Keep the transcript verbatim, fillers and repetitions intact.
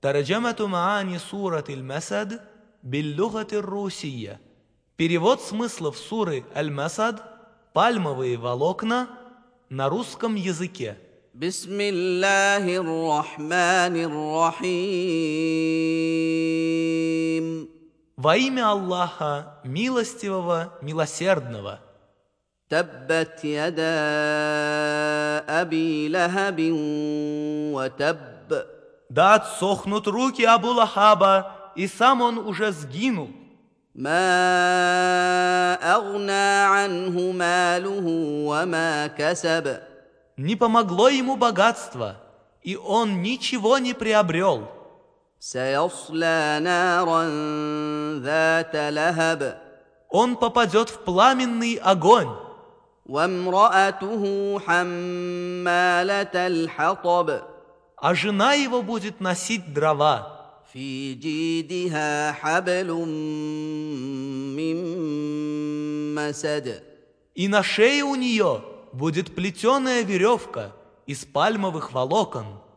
Тараджамату маани сурат аль-Масад биль-лугати ар-русия. Перевод смыслов суры Аль-Масад «Пальмовые волокна» на русском языке. Бисмиллахир рахманир рахим. Во имя Аллаха, милостивого, милосердного. Таббат яда аби лахабин ва табб. Да отсохнут руки Абу Лахаба, и сам он уже сгинул. Ма агна анху малуху ва ма касаб. Не помогло ему богатство, и он ничего не приобрел. Саясла наран зата лахаб. Он попадет в пламенный огонь. Ва мраатуху хаммалатал хатаб. А жена его будет носить дрова. في جيدها حبل من مسد. И на шее у нее будет плетеная веревка из пальмовых волокон.